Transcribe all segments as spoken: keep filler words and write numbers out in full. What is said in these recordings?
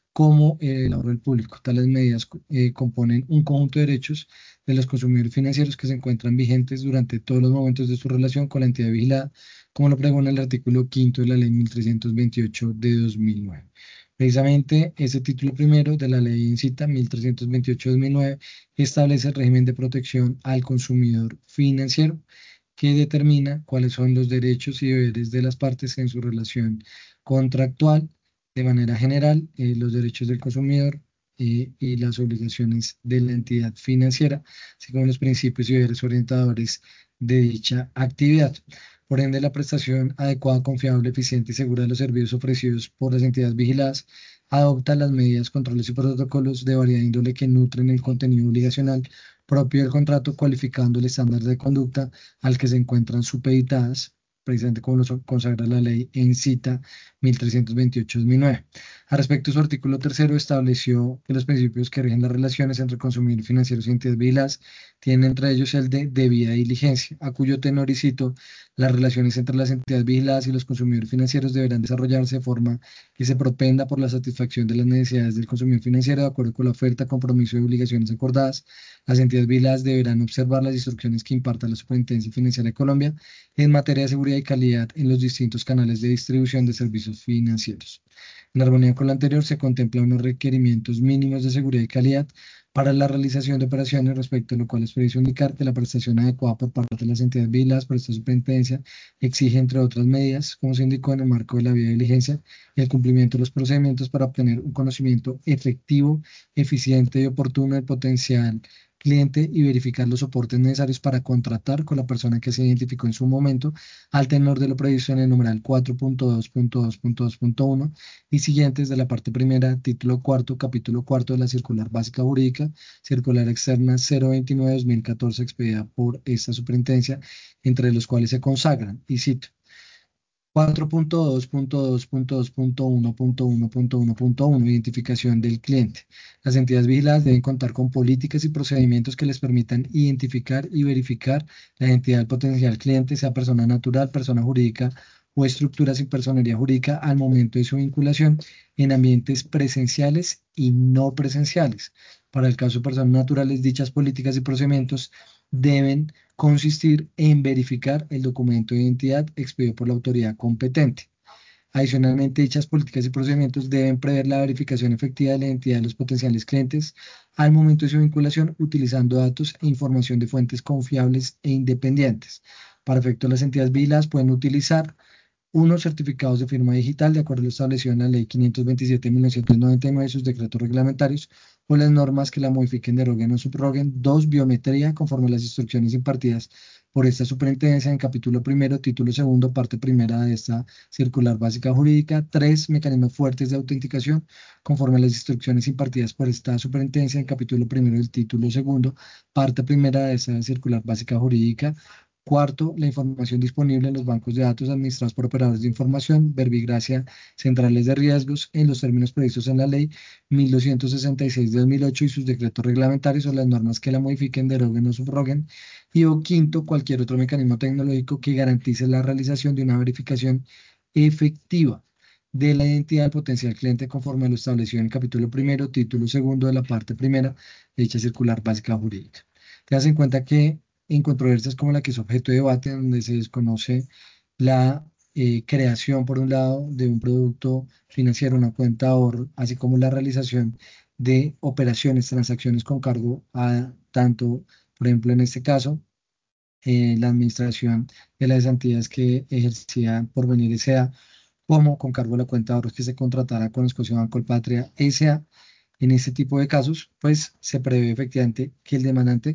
como el ahorro del público. Tales medidas eh, componen un conjunto de derechos de los consumidores financieros que se encuentran vigentes durante todos los momentos de su relación con la entidad vigilada, como lo pregona el artículo quinto de la Ley mil trescientos veintiocho de dos mil nueve. Precisamente ese título primero de la Ley INCITA mil trescientos veintiocho de dos mil nueve establece el régimen de protección al consumidor financiero que determina cuáles son los derechos y deberes de las partes en su relación contractual. De manera general, eh, los derechos del consumidor eh, y las obligaciones de la entidad financiera, así como los principios y deberes orientadores de dicha actividad. Por ende, la prestación adecuada, confiable, eficiente y segura de los servicios ofrecidos por las entidades vigiladas adopta las medidas, controles y protocolos de variedad índole que nutren el contenido obligacional propio del contrato, cualificando el estándar de conducta al que se encuentran supeditadas, precisamente como lo consagra la ley en cita mil trescientos veintiocho de dos mil nueve. Al respecto, su artículo tercero estableció que los principios que rigen las relaciones entre consumidores financieros y entidades vigiladas tienen entre ellos el de debida diligencia, a cuyo tenor y cito, las relaciones entre las entidades vigiladas y los consumidores financieros deberán desarrollarse de forma que se propenda por la satisfacción de las necesidades del consumidor financiero de acuerdo con la oferta, compromiso y obligaciones acordadas. Las entidades vigiladas deberán observar las instrucciones que imparta la Superintendencia Financiera de Colombia en materia de seguridad y calidad en los distintos canales de distribución de servicios financieros. En armonía con lo anterior, se contemplan unos requerimientos mínimos de seguridad y calidad para la realización de operaciones, respecto a lo cual es preciso indicar que la prestación adecuada por parte de las entidades vigiladas por esta superintendencia exige, entre otras medidas, como se indicó en el marco de la vía de diligencia, y el cumplimiento de los procedimientos para obtener un conocimiento efectivo, eficiente y oportuno del potencial cliente y verificar los soportes necesarios para contratar con la persona que se identificó en su momento al tenor de lo previsto en el numeral cuatro punto dos punto dos punto dos punto uno y siguientes de la parte primera, título cuarto, capítulo cuarto de la Circular Básica Jurídica, Circular Externa cero veintinueve dos mil catorce, expedida por esta superintendencia, entre los cuales se consagran, y cito, cuatro punto dos punto dos punto dos punto uno punto uno punto uno punto uno, identificación del cliente. Las entidades vigiladas deben contar con políticas y procedimientos que les permitan identificar y verificar la identidad del potencial cliente, sea persona natural, persona jurídica o estructura sin personería jurídica al momento de su vinculación en ambientes presenciales y no presenciales. Para el caso de personas naturales, dichas políticas y procedimientos deben consistir en verificar el documento de identidad expedido por la autoridad competente. Adicionalmente, dichas políticas y procedimientos deben prever la verificación efectiva de la identidad de los potenciales clientes al momento de su vinculación, utilizando datos e información de fuentes confiables e independientes. Para efecto, las entidades vigiladas pueden utilizar unos certificados de firma digital, de acuerdo a lo establecido en la Ley quinientos veintisiete de mil novecientos noventa y nueve y sus decretos reglamentarios, o las normas que la modifiquen, deroguen o subroguen. Dos, biometría, conforme a las instrucciones impartidas por esta superintendencia en capítulo primero, título segundo, parte primera de esta circular básica jurídica. Tres, mecanismos fuertes de autenticación, conforme a las instrucciones impartidas por esta superintendencia en capítulo primero del título segundo, parte primera de esta circular básica jurídica. Cuarto, la información disponible en los bancos de datos administrados por operadores de información, verbigracia, centrales de riesgos, en los términos previstos en la Ley mil doscientos sesenta y seis de dos mil ocho y sus decretos reglamentarios o las normas que la modifiquen, deroguen o subroguen. Y o quinto, cualquier otro mecanismo tecnológico que garantice la realización de una verificación efectiva de la identidad del potencial cliente conforme a lo establecido en el capítulo primero, título segundo de la parte primera de dicha circular básica jurídica. Tengas en cuenta que en controversias como la que es objeto de debate, donde se desconoce la eh, creación, por un lado, de un producto financiero, una cuenta de ahorro, así como la realización de operaciones, transacciones con cargo a tanto, por ejemplo, en este caso, eh, la administración de las entidades que ejercían por venir S A, como con cargo a la cuenta de ahorros que se contratara con Escocia Banco Patria S A. En este tipo de casos, pues se prevé efectivamente que el demandante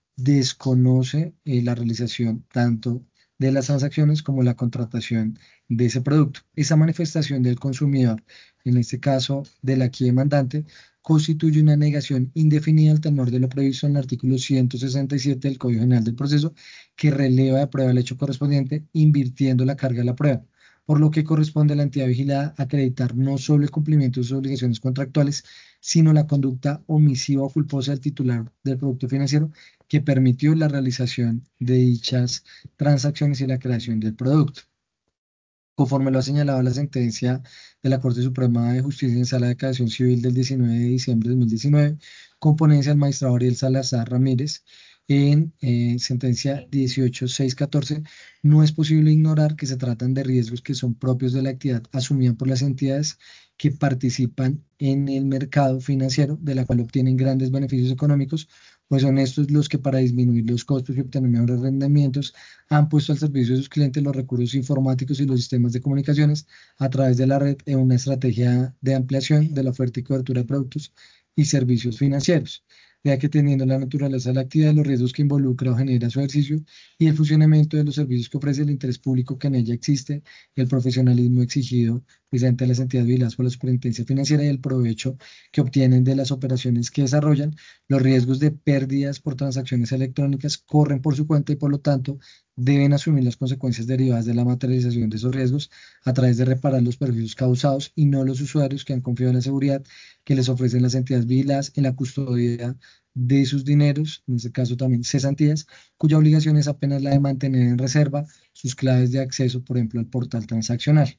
desconoce eh, la realización tanto de las transacciones como la contratación de ese producto. Esa manifestación del consumidor, en este caso del aquí demandante, constituye una negación indefinida al tenor de lo previsto en el artículo ciento sesenta y siete del Código General del Proceso, que releva de prueba el hecho correspondiente, invirtiendo la carga de la prueba, por lo que corresponde a la entidad vigilada acreditar no solo el cumplimiento de sus obligaciones contractuales, sino la conducta omisiva o culposa del titular del producto financiero que permitió la realización de dichas transacciones y la creación del producto. Conforme lo ha señalado la sentencia de la Corte Suprema de Justicia en Sala de Casación Civil del diecinueve de diciembre de dos mil diecinueve, con ponencia del magistrado Ariel Salazar Ramírez, en eh, sentencia dieciocho mil seiscientos catorce, no es posible ignorar que se tratan de riesgos que son propios de la actividad asumida por las entidades que participan en el mercado financiero, de la cual obtienen grandes beneficios económicos, pues son estos los que, para disminuir los costos y obtener mejores rendimientos, han puesto al servicio de sus clientes los recursos informáticos y los sistemas de comunicaciones a través de la red en una estrategia de ampliación de la oferta y cobertura de productos y servicios financieros, ya que teniendo la naturaleza de la actividad, los riesgos que involucra o genera su ejercicio y el funcionamiento de los servicios que ofrece, el interés público que en ella existe, el profesionalismo exigido precisamente a las entidades vigiladas por la superintendencia financiera y el provecho que obtienen de las operaciones que desarrollan, los riesgos de pérdidas por transacciones electrónicas corren por su cuenta y por lo tanto deben asumir las consecuencias derivadas de la materialización de esos riesgos a través de reparar los perjuicios causados y no los usuarios que han confiado en la seguridad que les ofrecen las entidades vigiladas en la custodia de sus dineros, en este caso también cesantías, cuya obligación es apenas la de mantener en reserva sus claves de acceso, por ejemplo, al portal transaccional.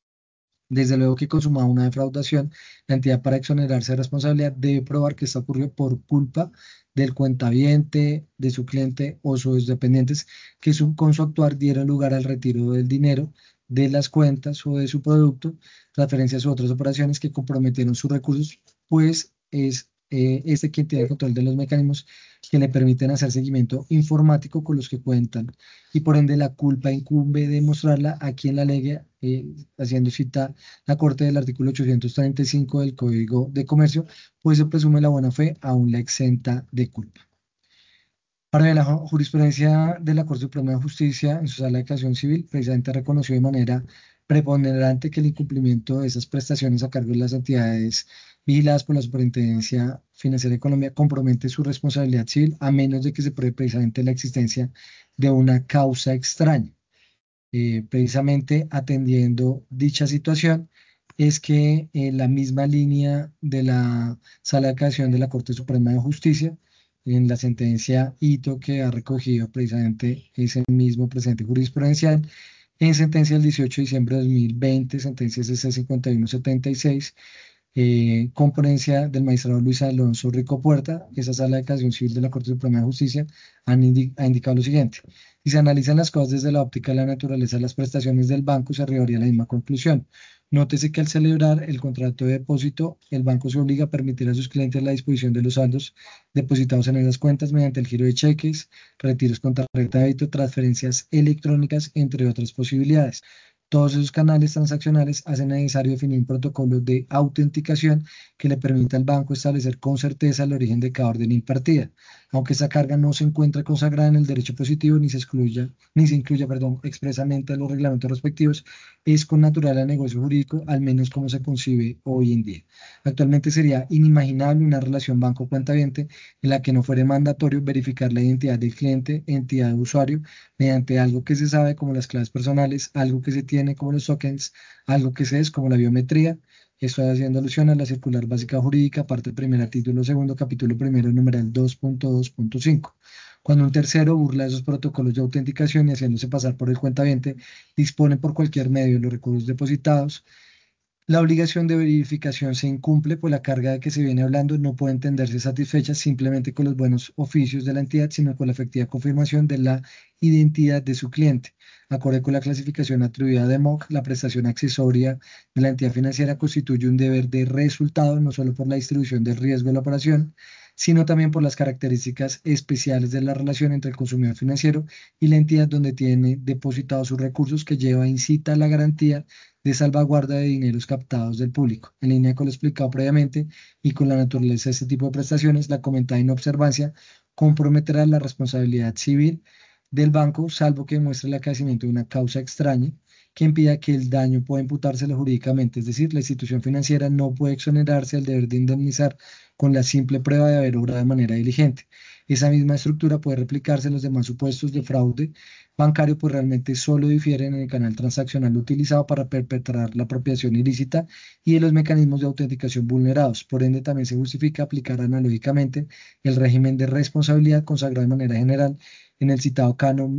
Desde luego que consumada una defraudación, la entidad, para exonerarse de responsabilidad, debe probar que esta ocurrió por culpa del cuentaviente, de su cliente o sus dependientes que su- con su actuar dieron lugar al retiro del dinero de las cuentas o de su producto, transferencias u otras operaciones que comprometieron sus recursos, pues es eh, este quien tiene el control de los mecanismos que le permiten hacer seguimiento informático con los que cuentan, y por ende la culpa incumbe demostrarla a quien la alegue, eh, haciendo cita la Corte del artículo ochocientos treinta y cinco del Código de Comercio, pues se presume la buena fe, aún la exenta de culpa. Para la ju- jurisprudencia de la Corte Suprema de Justicia, en su sala de casación civil, precisamente reconoció de manera preponderante que el incumplimiento de esas prestaciones a cargo de las entidades vigiladas por la Superintendencia Financiera de Colombia compromete su responsabilidad civil, a menos de que se pruebe precisamente la existencia de una causa extraña. Eh, precisamente atendiendo dicha situación, es que en la misma línea de la Sala de Casación de la Corte Suprema de Justicia, en la sentencia Hito, que ha recogido precisamente ese mismo presente jurisprudencial, en sentencia del dieciocho de diciembre de dos mil veinte, sentencia C C cincuenta y uno setenta y seis, eh, con ponencia del magistrado Luis Alonso Rico Puerta, esa sala de casación civil de la Corte Suprema de Justicia, han indi- ha indicado lo siguiente: si se analizan las cosas desde la óptica de la naturaleza de las prestaciones del banco, se arribaría a la misma conclusión. Nótese que al celebrar el contrato de depósito, el banco se obliga a permitir a sus clientes la disposición de los saldos depositados en esas cuentas mediante el giro de cheques, retiros con tarjeta de débito, transferencias electrónicas, entre otras posibilidades. Todos esos canales transaccionales hacen necesario definir un protocolo de autenticación que le permita al banco establecer con certeza el origen de cada orden impartida. Aunque esa carga no se encuentra consagrada en el derecho positivo ni se excluya, ni se incluya, perdón, expresamente en los reglamentos respectivos, es con natural al negocio jurídico, al menos como se concibe hoy en día. Actualmente sería inimaginable una relación banco-cuentaviente en la que no fuera mandatorio verificar la identidad del cliente, entidad de usuario, mediante algo que se sabe como las claves personales, algo que se tiene como los tokens, algo que se es como la biometría. Estoy haciendo alusión a la circular básica jurídica, parte primera, título segundo, capítulo primero, numeral dos punto dos punto cinco. Cuando un tercero burla esos protocolos de autenticación y haciéndose pasar por el cuentaviente, dispone por cualquier medio de los recursos depositados, la obligación de verificación se incumple, pues la carga de que se viene hablando no puede entenderse satisfecha simplemente con los buenos oficios de la entidad, sino con la efectiva confirmación de la identidad de su cliente. Acorde con la clasificación atribuida de M O C, la prestación accesoria de la entidad financiera constituye un deber de resultado, no solo por la distribución del riesgo de la operación, sino también por las características especiales de la relación entre el consumidor financiero y la entidad donde tiene depositados sus recursos, que lleva incita a la garantía de salvaguarda de dineros captados del público. En línea con lo explicado previamente y con la naturaleza de este tipo de prestaciones, la comentada inobservancia comprometerá la responsabilidad civil del banco, salvo que demuestre el acaecimiento de una causa extraña que impida que el daño pueda imputárselo jurídicamente. Es decir, la institución financiera no puede exonerarse del deber de indemnizar con la simple prueba de haber obrado de manera diligente. Esa misma estructura puede replicarse en los demás supuestos de fraude bancario, pues realmente solo difieren en el canal transaccional utilizado para perpetrar la apropiación ilícita y de los mecanismos de autenticación vulnerados. Por ende, también se justifica aplicar analógicamente el régimen de responsabilidad consagrado de manera general en el citado canon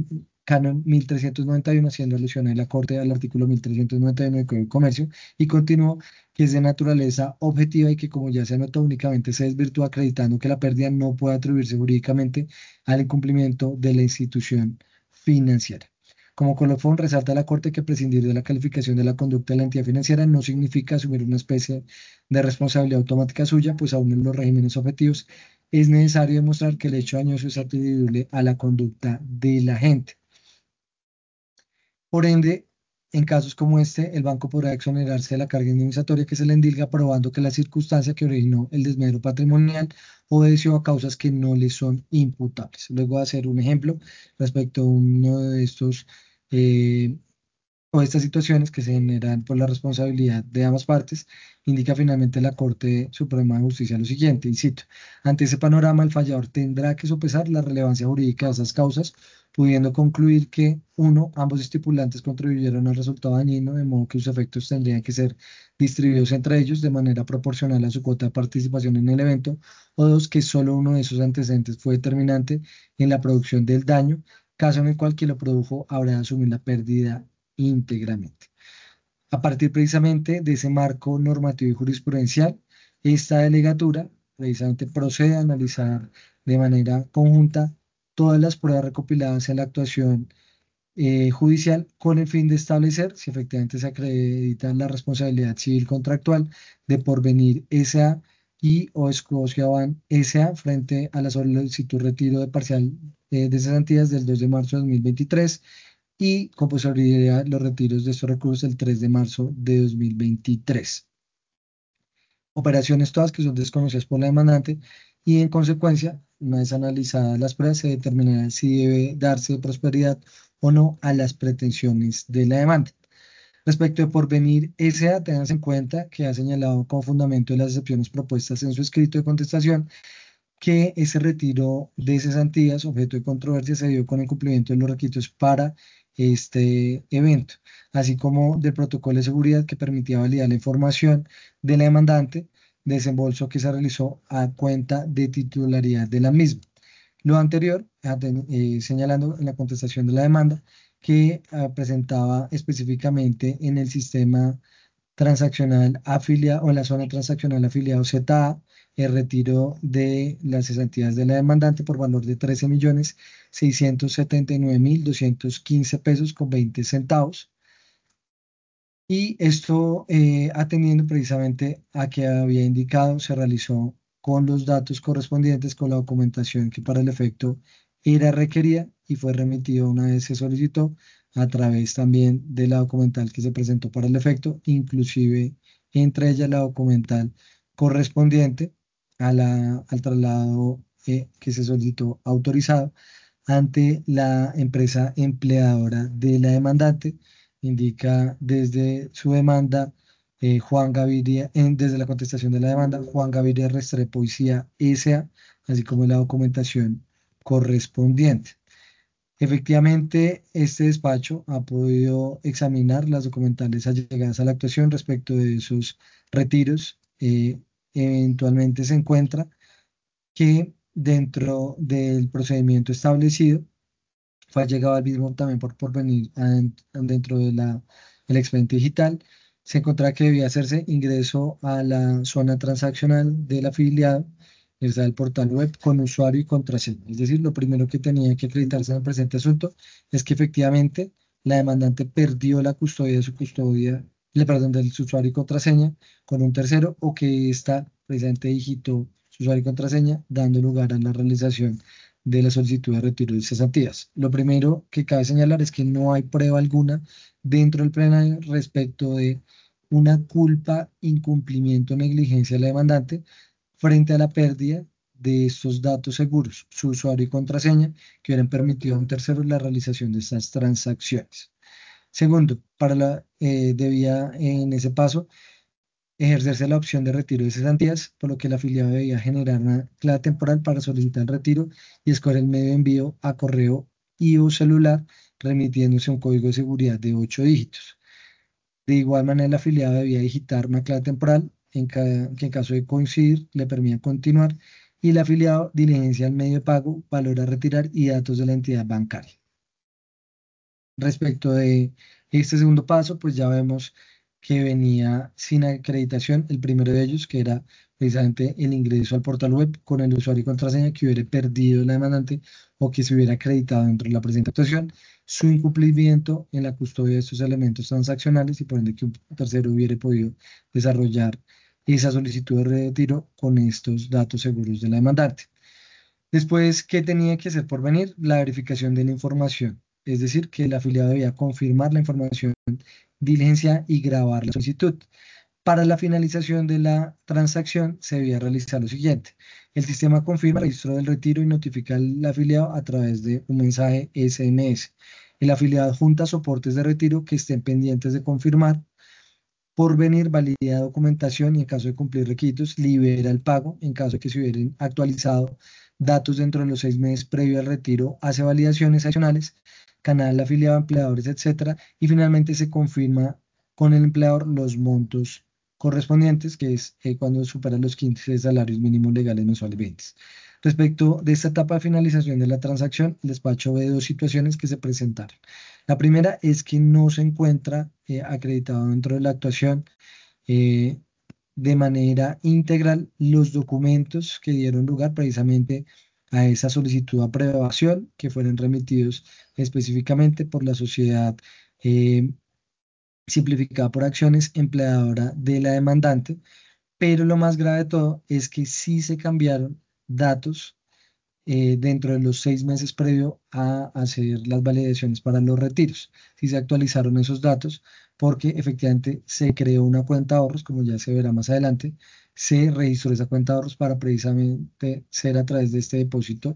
Canon mil trescientos noventa y uno, haciendo alusión a la Corte al artículo mil trescientos noventa y uno del Código de Comercio, y continuó que es de naturaleza objetiva y que, como ya se anotó, únicamente se desvirtúa acreditando que la pérdida no puede atribuirse jurídicamente al incumplimiento de la institución financiera. Como colofón, resalta la Corte que prescindir de la calificación de la conducta de la entidad financiera no significa asumir una especie de responsabilidad automática suya, pues aún en los regímenes objetivos es necesario demostrar que el hecho dañoso es atribuible a la conducta de la gente. Por ende, en casos como este, el banco podrá exonerarse de la carga indemnizatoria que se le endilga, probando que la circunstancia que originó el desmedro patrimonial obedeció a causas que no le son imputables. Luego voy a hacer un ejemplo respecto a uno de estos eh, o estas situaciones que se generan por la responsabilidad de ambas partes, indica finalmente la Corte Suprema de Justicia lo siguiente, y cito: ante ese panorama, el fallador tendrá que sopesar la relevancia jurídica de esas causas, pudiendo concluir que, uno, ambos estipulantes contribuyeron al resultado dañino, de modo que sus efectos tendrían que ser distribuidos entre ellos de manera proporcional a su cuota de participación en el evento, o dos, que solo uno de esos antecedentes fue determinante en la producción del daño, caso en el cual quien lo produjo habrá de asumir la pérdida íntegramente. A partir precisamente de ese marco normativo y jurisprudencial, esta delegatura precisamente procede a analizar de manera conjunta todas las pruebas recopiladas en la actuación eh, judicial, con el fin de establecer si efectivamente se acredita la responsabilidad civil contractual de Porvenir S A y o Scotiabank S A frente a la solicitud retiro de parcial eh, de cesantías del dos de marzo de dos mil veintitrés, y con posterioridad los retiros de estos recursos el tres de marzo de dos mil veintitrés. Operaciones todas que son desconocidas por la demandante, y en consecuencia, una vez analizadas las pruebas, se determinará si debe darse prosperidad o no a las pretensiones de la demanda. Respecto de Porvenir S A, tengan en cuenta que ha señalado como fundamento de las excepciones propuestas en su escrito de contestación que ese retiro de cesantías, objeto de controversia, se dio con el cumplimiento de los requisitos para este evento, así como del protocolo de seguridad que permitía validar la información de la demandante, desembolso que se realizó a cuenta de titularidad de la misma. Lo anterior, aten- eh, señalando en la contestación de la demanda que ah, presentaba específicamente en el sistema transaccional afiliado o en la zona transaccional afiliado Z A el retiro de las cesantías de la demandante por valor de trece millones seiscientos setenta y nueve mil doscientos quince pesos con veinte centavos. Y esto eh, atendiendo precisamente a que había indicado, se realizó con los datos correspondientes, con la documentación que para el efecto era requerida, y fue remitido una vez se solicitó a través también de la documental que se presentó para el efecto, inclusive entre ellas la documental correspondiente a la, al traslado eh, que se solicitó autorizado ante la empresa empleadora de la demandante. Indica desde su demanda eh, Juan Gaviria, en- desde la contestación de la demanda, Juan Gaviria Restrepo y C I A S A, así como la documentación correspondiente. Efectivamente, este despacho ha podido examinar las documentales allegadas a la actuación respecto de esos retiros. Eh, eventualmente se encuentra que dentro del procedimiento establecido, fue llegado al mismo también por, por venir aden- dentro de la, el expediente digital. Se encontraba que debía hacerse ingreso a la zona transaccional del afiliado, ingresar al portal web con usuario y contraseña. Es decir, lo primero que tenía que acreditarse en el presente asunto es que efectivamente la demandante perdió la custodia de su custodia, le perdón, del su usuario y contraseña con un tercero, o que ésta precisamente digitó su usuario y contraseña, dando lugar a la realización de la solicitud de retiro de cesantías. Lo primero que cabe señalar es que no hay prueba alguna dentro del plenario respecto de una culpa, incumplimiento o negligencia de la demandante frente a la pérdida de estos datos seguros, su usuario y contraseña, que hubieran permitido a un tercero la realización de estas transacciones. Segundo, para la eh, debía en ese paso ejercerse la opción de retiro de cesantías, por lo que el afiliado debía generar una clave temporal para solicitar el retiro y escoger el medio de envío a correo y o celular, remitiéndose un código de seguridad de ocho dígitos. De igual manera, el afiliado debía digitar una clave temporal en ca- que en caso de coincidir le permita continuar, y el afiliado diligencia el medio de pago, valor a retirar y datos de la entidad bancaria. Respecto de este segundo paso, pues ya vemos que venía sin acreditación el primero de ellos, que era precisamente el ingreso al portal web con el usuario y contraseña que hubiera perdido la demandante o que se hubiera acreditado dentro de la presente actuación, su incumplimiento en la custodia de estos elementos transaccionales y por ende que un tercero hubiera podido desarrollar esa solicitud de retiro con estos datos seguros de la demandante. Después, ¿qué tenía que hacer por venir? La verificación de la información. Es decir, que el afiliado debía confirmar la información, diligencia y grabar la solicitud. Para la finalización de la transacción se debía realizar lo siguiente. El sistema confirma el registro del retiro y notifica al afiliado a través de un mensaje S M S. El afiliado junta soportes de retiro que estén pendientes de confirmar. Por venir, valida documentación y en caso de cumplir requisitos, libera el pago. En caso de que se hubieran actualizado datos dentro de los seis meses previo al retiro, hace validaciones adicionales, canal afiliado, empleadores, etcétera. Y finalmente se confirma con el empleador los montos correspondientes, que es eh, cuando superan los quince salarios mínimos legales mensuales vigentes. Respecto de esta etapa de finalización de la transacción, el despacho ve dos situaciones que se presentaron. La primera es que no se encuentra eh, acreditado dentro de la actuación eh, de manera integral los documentos que dieron lugar precisamente a esa solicitud de aprobación que fueron remitidos específicamente por la sociedad eh, simplificada por acciones empleadora de la demandante, pero lo más grave de todo es que sí se cambiaron datos eh, dentro de los seis meses previo a hacer las validaciones para los retiros. Si se actualizaron esos datos, porque efectivamente se creó una cuenta de ahorros, como ya se verá más adelante, se registró esa cuenta de ahorros para precisamente ser a través de este depósito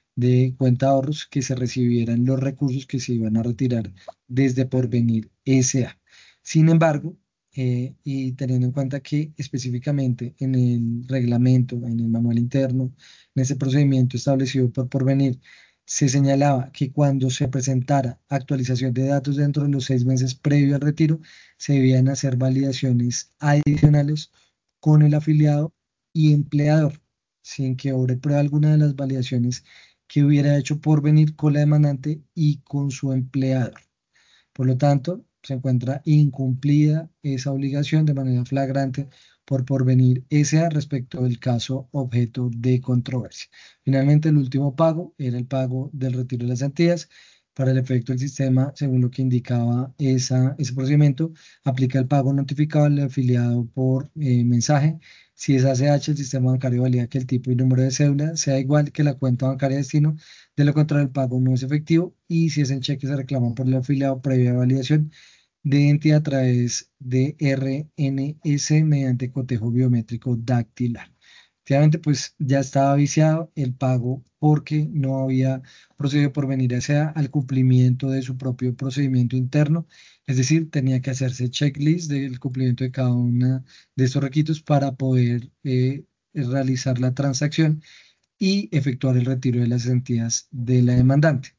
de cuenta de ahorros que se recibieran los recursos que se iban a retirar desde Porvenir S A. Sin embargo, eh, y teniendo en cuenta que específicamente en el reglamento, en el manual interno, en ese procedimiento establecido por Porvenir, se señalaba que cuando se presentara actualización de datos dentro de los seis meses previo al retiro, se debían hacer validaciones adicionales con el afiliado y empleador, sin que obre prueba alguna de las validaciones que hubiera hecho por venir con la demandante y con su empleador. Por lo tanto, se encuentra incumplida esa obligación de manera flagrante por Porvenir S A respecto del caso objeto de controversia. Finalmente, el último pago era el pago del retiro de las Antillas. Para el efecto del sistema, según lo que indicaba esa, ese procedimiento, aplica el pago notificado al afiliado por eh, mensaje. Si es A C H, el sistema bancario valida que el tipo y número de cédula sea igual que la cuenta bancaria de destino. De lo contrario, el pago no es efectivo y si es en cheque se reclama por el afiliado previa validación de identidad a través de R N S mediante cotejo biométrico dactilar. Efectivamente, pues ya estaba viciado el pago porque no había procedido por venir hacia al cumplimiento de su propio procedimiento interno, es decir, tenía que hacerse checklist del cumplimiento de cada uno de estos requisitos para poder eh, realizar la transacción y efectuar el retiro de las entidades de la demandante.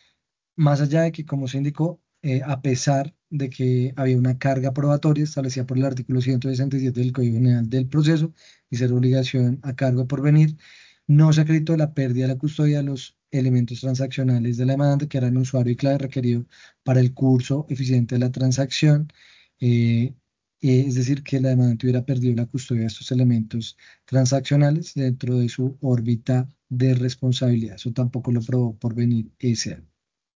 Más allá de que, como se indicó, eh, a pesar de que había una carga probatoria establecida por el artículo ciento sesenta y siete del Código General del Proceso y ser obligación a cargo por venir, no se acreditó la pérdida de la custodia de los elementos transaccionales de la demandante, que eran usuario y clave requerido para el curso eficiente de la transacción. eh, eh, es decir, que la demandante hubiera perdido la custodia de estos elementos transaccionales dentro de su órbita de responsabilidad. Eso tampoco lo probó por venir ese año.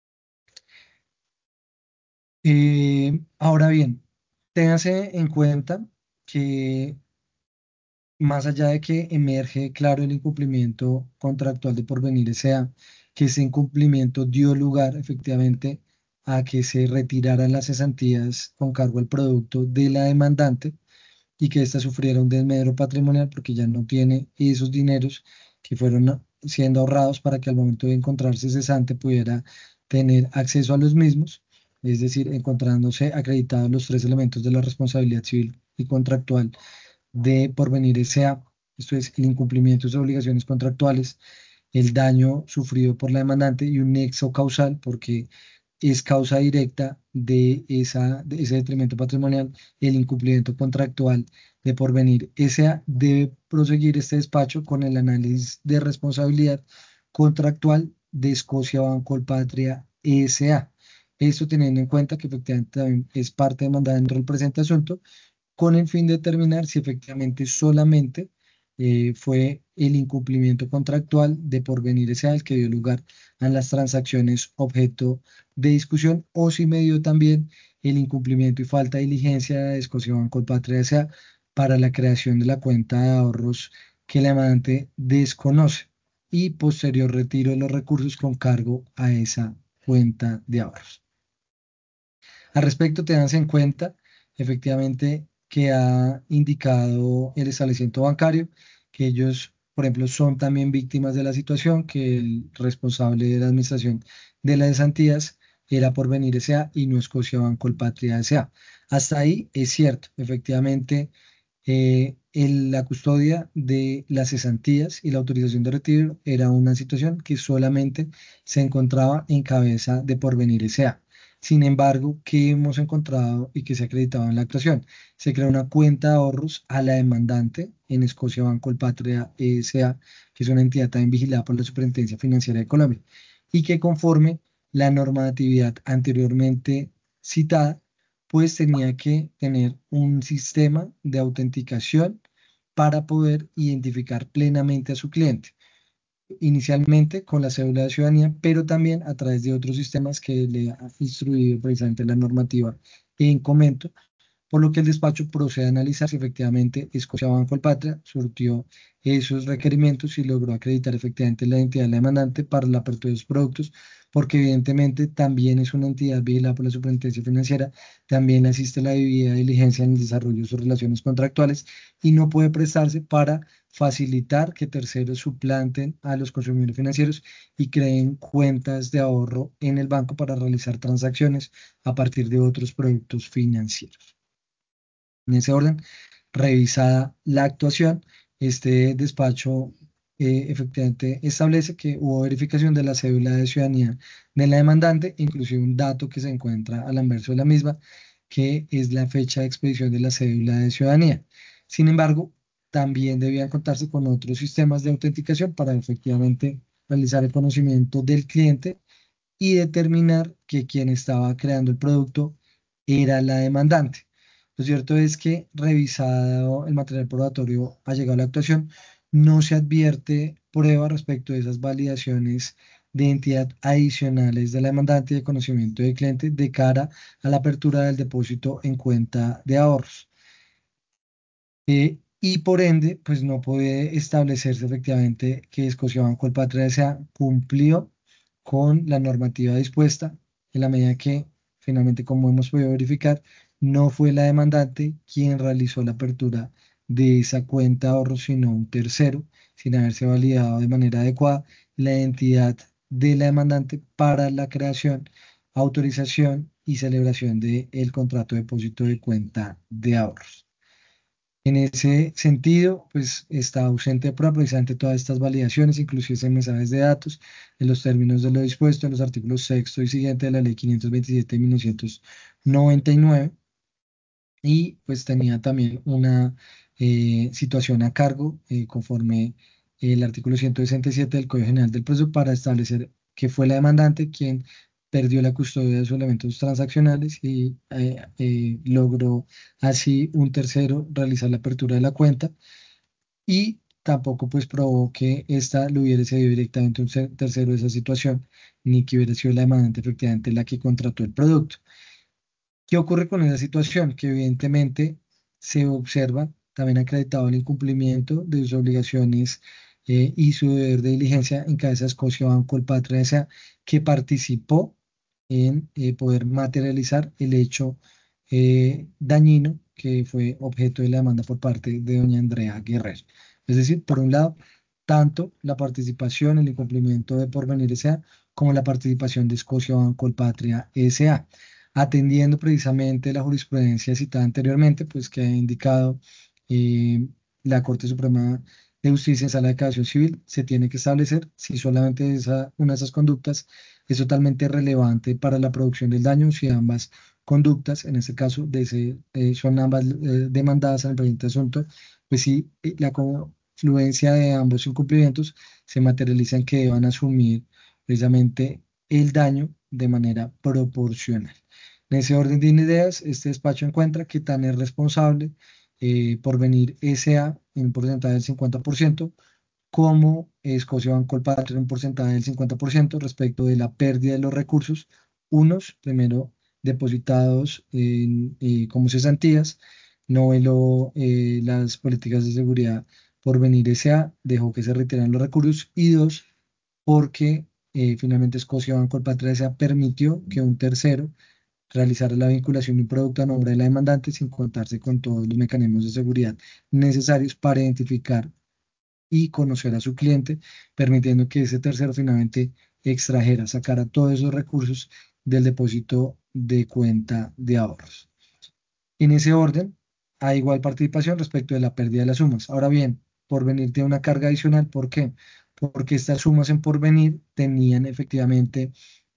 Eh, ahora bien, téngase en cuenta que más allá de que emerge claro el incumplimiento contractual de Porvenir sea que ese incumplimiento dio lugar efectivamente a que se retiraran las cesantías con cargo al producto de la demandante y que ésta sufriera un desmedro patrimonial porque ya no tiene esos dineros que fueron siendo ahorrados para que al momento de encontrarse cesante pudiera tener acceso a los mismos, es decir, encontrándose acreditados los tres elementos de la responsabilidad civil y contractual de Porvenir S A. Esto es el incumplimiento de sus obligaciones contractuales, el daño sufrido por la demandante y un nexo causal, porque es causa directa de, esa, de ese detrimento patrimonial, el incumplimiento contractual de Porvenir S A. Debe proseguir este despacho con el análisis de responsabilidad contractual de Escocia Banco Patria S A. Esto teniendo en cuenta que efectivamente también es parte demandada dentro del presente asunto, con el fin de determinar si efectivamente solamente eh, fue el incumplimiento contractual de Porvenir S A el que dio lugar a las transacciones objeto de discusión o si me dio también el incumplimiento y falta de diligencia de Escocia Patria S A para la creación de la cuenta de ahorros que el demandante desconoce y posterior retiro de los recursos con cargo a esa cuenta de ahorros. Al respecto, tenganse en cuenta efectivamente que ha indicado el establecimiento bancario que ellos, por ejemplo, son también víctimas de la situación, que el responsable de la administración de las cesantías era Porvenir S A y no Escocia Bancolpatria S A. Hasta ahí es cierto, efectivamente, eh, el- la custodia de las cesantías y la autorización de retiro era una situación que solamente se encontraba en cabeza de Porvenir S A. Sin embargo, ¿qué hemos encontrado y que se ha acreditado en la actuación? Se crea una cuenta de ahorros a la demandante en Escocia Banco Patria S A, que es una entidad también vigilada por la Superintendencia Financiera de Colombia, y que conforme la normatividad anteriormente citada, pues tenía que tener un sistema de autenticación para poder identificar plenamente a su cliente inicialmente con la cédula de ciudadanía, pero también a través de otros sistemas que le ha instruido precisamente la normativa en comento, por lo que el despacho procede a analizar si efectivamente Escocia Banco Patria surtió esos requerimientos y logró acreditar efectivamente la identidad de la demandante para la apertura de sus productos, porque evidentemente también es una entidad vigilada por la Superintendencia Financiera, también asiste la debida diligencia en el desarrollo de sus relaciones contractuales y no puede prestarse para facilitar que terceros suplanten a los consumidores financieros y creen cuentas de ahorro en el banco para realizar transacciones a partir de otros productos financieros. En ese orden, revisada la actuación, este despacho eh, efectivamente establece que hubo verificación de la cédula de ciudadanía de la demandante, inclusive un dato que se encuentra al anverso de la misma, que es la fecha de expedición de la cédula de ciudadanía. Sin embargo, también debían contarse con otros sistemas de autenticación para efectivamente realizar el conocimiento del cliente y determinar que quien estaba creando el producto era la demandante. Lo cierto es que, revisado el material probatorio ha llegado a la actuación, no se advierte prueba respecto de esas validaciones de identidad adicionales de la demandante y de conocimiento del cliente de cara a la apertura del depósito en cuenta de ahorros. Eh, y por ende, pues no puede establecerse efectivamente que Escocia Patria S A cumplió con la normativa dispuesta en la medida que finalmente, como hemos podido verificar, no fue la demandante quien realizó la apertura de esa cuenta de ahorro, sino un tercero, sin haberse validado de manera adecuada la identidad de la demandante para la creación, autorización y celebración del contrato de depósito de cuenta de ahorros. En ese sentido, pues está ausente de prueba precisamente todas estas validaciones, inclusive en mensajes de datos, en los términos de lo dispuesto en los artículos sexto y siguiente de la Ley quinientos veintisiete de mil novecientos noventa y nueve y pues tenía también una eh, situación a cargo eh, conforme el artículo ciento sesenta y siete del Código General del Proceso para establecer que fue la demandante quien perdió la custodia de sus elementos transaccionales y eh, eh, logró así un tercero realizar la apertura de la cuenta y tampoco pues probó que ésta lo hubiera cedido directamente a un ser- tercero de esa situación, ni que hubiera sido la demandante efectivamente la que contrató el producto. ¿Qué ocurre con esa situación? Que evidentemente se observa también acreditado el incumplimiento de sus obligaciones eh, y su deber de diligencia en cabeza de Escocia Banco Patria S A, que participó en eh, poder materializar el hecho eh, dañino que fue objeto de la demanda por parte de doña Andrea Guerrero. Es decir, por un lado, tanto la participación, el incumplimiento de Porvenir S A, como la participación de Escocia Banco Patria S A atendiendo precisamente la jurisprudencia citada anteriormente, pues que ha indicado eh, la Corte Suprema de Justicia en Sala de Casación Civil, se tiene que establecer si solamente esa, una de esas conductas es totalmente relevante para la producción del daño, si ambas conductas, en este caso de ese, eh, son ambas eh, demandadas en el presente asunto, pues sí, eh, la confluencia de ambos incumplimientos se materializa en que deban asumir precisamente el daño de manera proporcional. En ese orden de ideas, este despacho encuentra que tan es responsable eh, Porvenir S A en un porcentaje del cincuenta por ciento como Escocia Bancolpatria en un porcentaje del cincuenta por ciento respecto de la pérdida de los recursos, unos primero depositados en, eh, como cesantías, no veló eh, las políticas de seguridad Porvenir S A, dejó que se retiraran los recursos, y dos, porque eh, finalmente Escocia Bancolpatria S A permitió que un tercero realizara la vinculación de un producto a nombre de la demandante sin contarse con todos los mecanismos de seguridad necesarios para identificar y conocer a su cliente, permitiendo que ese tercero finalmente extrajera, sacara todos esos recursos del depósito de cuenta de ahorros. En ese orden, hay igual participación respecto de la pérdida de las sumas. Ahora bien, Porvenir tiene una carga adicional. ¿Por qué? Porque estas sumas en Porvenir tenían efectivamente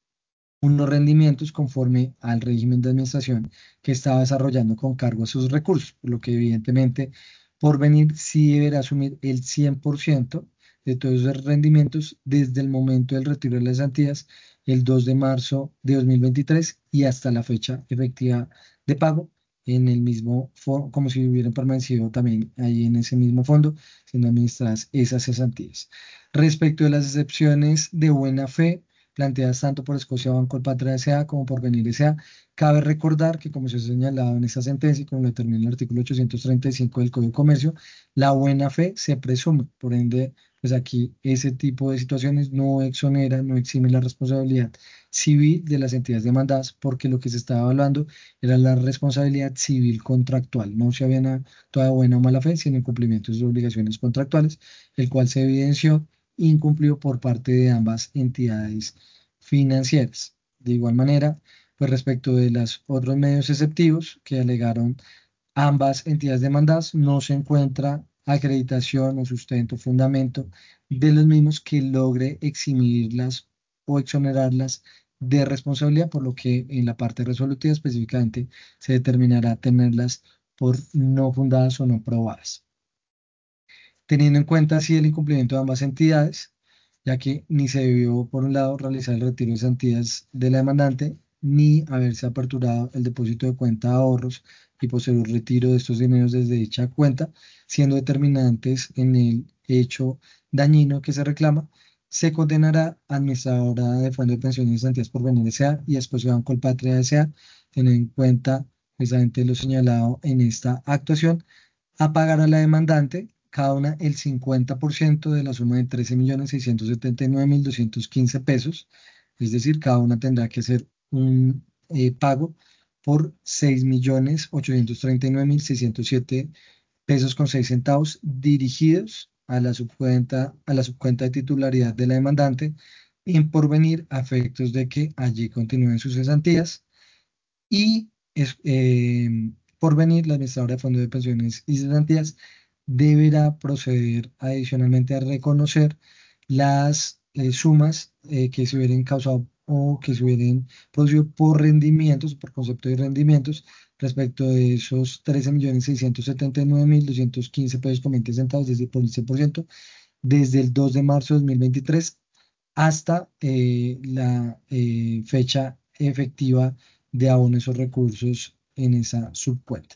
unos rendimientos conforme al régimen de administración que estaba desarrollando con cargo a sus recursos, por lo que evidentemente Porvenir sí deberá asumir el cien por ciento de todos esos rendimientos desde el momento del retiro de las cesantías, el dos de marzo de dos mil veintitrés, y hasta la fecha efectiva de pago en el mismo fondo, como si hubieran permanecido también ahí en ese mismo fondo, siendo administradas esas cesantías. Respecto de las excepciones de buena fe, planteadas tanto por Escocia Bancolpatria S A como por Venir S A. Cabe recordar que, como se ha señalado en esta sentencia y como lo determina el artículo ochocientos treinta y cinco del Código de Comercio, la buena fe se presume. Por ende, pues aquí ese tipo de situaciones no exonera, no exime la responsabilidad civil de las entidades demandadas, porque lo que se estaba evaluando era la responsabilidad civil contractual. No se había toda buena o mala fe, sino incumplimiento de sus obligaciones contractuales, el cual se evidenció incumplido por parte de ambas entidades financieras. De igual manera, pues respecto de los otros medios exceptivos que alegaron ambas entidades demandadas, no se encuentra acreditación o sustento, fundamento de los mismos que logre eximirlas o exonerarlas de responsabilidad, por lo que en la parte resolutiva específicamente se determinará tenerlas por no fundadas o no probadas, teniendo en cuenta así el incumplimiento de ambas entidades, ya que ni se debió, por un lado, realizar el retiro de cesantías de la demandante, ni haberse aperturado el depósito de cuenta de ahorros y posterior retiro de estos dineros desde dicha cuenta, siendo determinantes en el hecho dañino que se reclama. Se condenará a Administradora de Fondo de Pensiones y Cesantías por Venir S A y a Escocia Bancolpatria S A, teniendo en cuenta precisamente lo señalado en esta actuación, a pagar a la demandante cada una el cincuenta por ciento de la suma de trece millones seiscientos setenta y nueve mil doscientos quince pesos, es decir, cada una tendrá que hacer un eh, pago por seis millones ochocientos treinta y nueve mil seiscientos siete pesos con seis centavos, dirigidos a la subcuenta, a la subcuenta de titularidad de la demandante, en porvenir, a efectos de que allí continúen sus cesantías, y es, eh, por venir, la administradora de fondos de pensiones y cesantías deberá proceder adicionalmente a reconocer las eh, sumas eh, que se hubieran causado o que se hubieran producido por rendimientos, por concepto de rendimientos, respecto de esos trece millones seiscientos setenta y nueve mil doscientos quince pesos con veinte centavos, es decir, por el cien por ciento, desde el dos de marzo de dos mil veintitrés hasta eh, la eh, fecha efectiva de abono de esos recursos en esa subcuenta.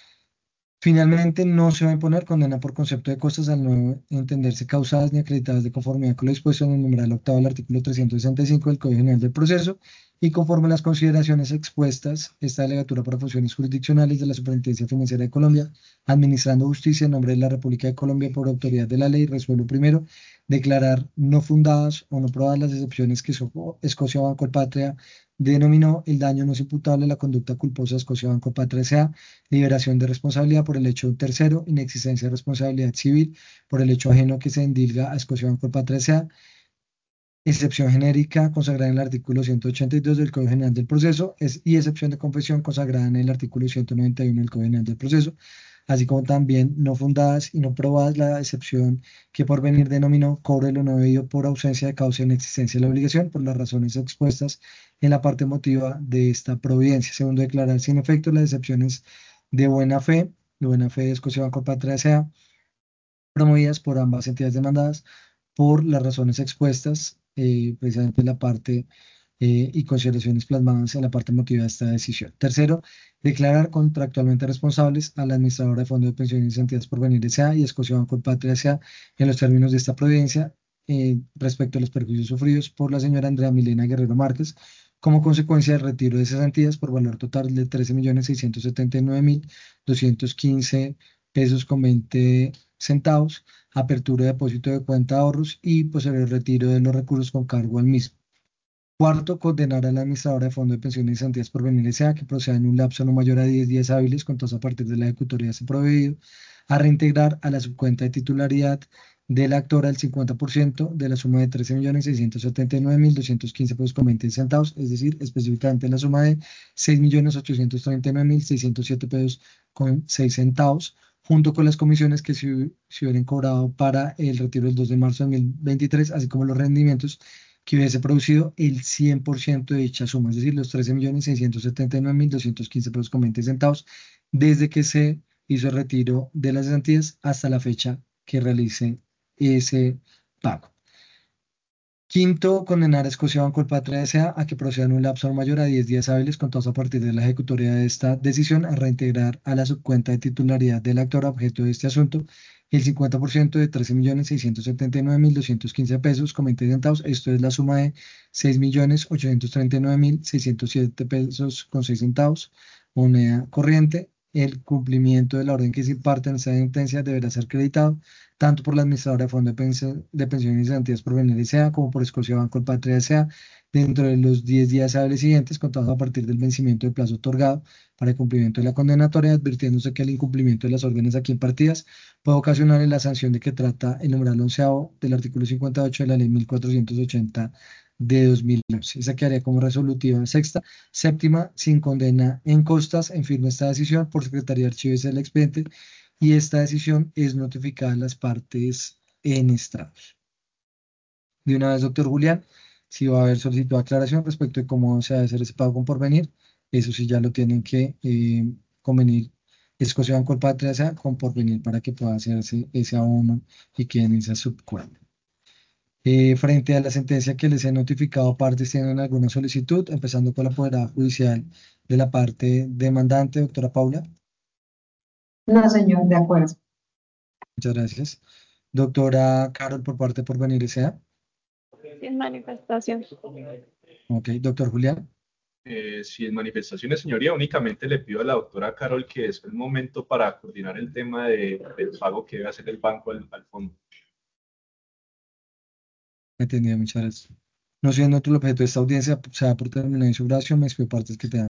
Finalmente, no se va a imponer condena por concepto de costas al no entenderse causadas ni acreditadas de conformidad con lo dispuesto en el numeral octavo del artículo trescientos sesenta y cinco del Código General del Proceso, y conforme a las consideraciones expuestas, esta delegatura para funciones jurisdiccionales de la Superintendencia Financiera de Colombia, administrando justicia en nombre de la República de Colombia por autoridad de la ley, resuelve primero declarar no fundadas o no probadas las excepciones que so- Escocia Bancolpatria denominó el daño no es imputable a la conducta culposa de Escocia Bancolpatria S A, liberación de responsabilidad por el hecho de un tercero, inexistencia de responsabilidad civil por el hecho ajeno que se endilga a Escocia Bancolpatria S A, excepción genérica consagrada en el artículo ciento ochenta y dos del Código General del Proceso es, y excepción de confesión consagrada en el artículo ciento noventa y uno del Código General del Proceso, así como también no fundadas y no probadas la excepción que por venir denominó cobro de lo no debido por ausencia de causa en existencia de la obligación por las razones expuestas en la parte motiva de esta providencia. Segundo, declarar sin efecto las excepciones de buena fe, de buena fe de Escocia Banco Patria S A, promovidas por ambas entidades demandadas por las razones expuestas, eh, precisamente la parte eh, y consideraciones plasmadas en la parte emotiva de esta decisión. Tercero, declarar contractualmente responsables a la administradora de Fondo de Pensiones y Entidades por Venir S A y Escocia Patria S A en los términos de esta providencia eh, respecto a los perjuicios sufridos por la señora Andrea Milena Guerrero Márquez como consecuencia del retiro de esas entidades por valor total de trece millones seiscientos setenta y nueve mil doscientos quince pesos con veinte centavos, apertura de depósito de cuenta de ahorros y posterior retiro de los recursos con cargo al mismo. Cuarto, condenar a la administradora de Fondo de Pensiones y Sanidades por venir S A que proceda en un lapso no mayor a diez días hábiles contados a partir de la ejecutoria de ese proveído a reintegrar a la subcuenta de titularidad de la actora el cincuenta por ciento de la suma de trece millones seiscientos setenta y nueve mil doscientos quince pesos con veinte centavos, es decir, específicamente la suma de seis millones ochocientos treinta y nueve mil seiscientos siete pesos con seis centavos, junto con las comisiones que se, se hubieran cobrado para el retiro del dos de marzo de dos mil veintitrés, así como los rendimientos que hubiese producido el cien por ciento de dicha suma, es decir, los trece millones seiscientos setenta y nueve mil doscientos quince pesos con veinte centavos, desde que se hizo el retiro de las cesantías hasta la fecha que realice ese pago. Quinto, condenar a Escocia Banco Patria S A a que proceda en un lapso no mayor a diez días hábiles contados a partir de la ejecutoria de esta decisión a reintegrar a la subcuenta de titularidad del actor objeto de este asunto el cincuenta por ciento de trece millones seiscientos setenta y nueve mil doscientos quince pesos con veinte centavos. Esto es la suma de seis millones ochocientos treinta y nueve mil seiscientos siete pesos con seis centavos, moneda corriente. El cumplimiento de la orden que se imparte en esta sentencia deberá ser acreditado tanto por la administradora de Fondo de, Pensi- de Pensiones y Garantías por Venir S A como por Escocia Banco Patria S A dentro de los diez días hábiles siguientes, contados a partir del vencimiento del plazo otorgado para el cumplimiento de la condenatoria, advirtiéndose que el incumplimiento de las órdenes aquí impartidas puede ocasionar la sanción de que trata el numeral onceavo del artículo cincuenta y ocho de la ley mil cuatrocientos ochenta de dos mil once. Esa quedaría como resolutiva sexta. Séptima, sin condena en costas, en firme esta decisión por Secretaría de Archivos del expediente y esta decisión es notificada a las partes en estados. De una vez, doctor Julián, si va a haber solicitud de aclaración respecto de cómo se va a hacer ese pago con porvenir, eso sí ya lo tienen que eh, convenir Escocia Banco Patria S A con porvenir para que pueda hacerse ese abono y quede en esa subcuenta. Eh, frente a la sentencia que les he notificado, partes tienen alguna solicitud, empezando con la apoderada judicial de la parte demandante, doctora Paula. No, señor, de acuerdo. Muchas gracias. Doctora Carol, por parte de Porvenir S A. Sin manifestación. Ok, doctor Julián. Eh, si en manifestaciones, señoría, únicamente le pido a la doctora Carol que es el momento para coordinar el tema de, del pago que debe hacer el banco al, al fondo. Entendido, muchas gracias. No siendo otro el objeto de esta audiencia, se da por terminada su oración, me despido de partes que te dan.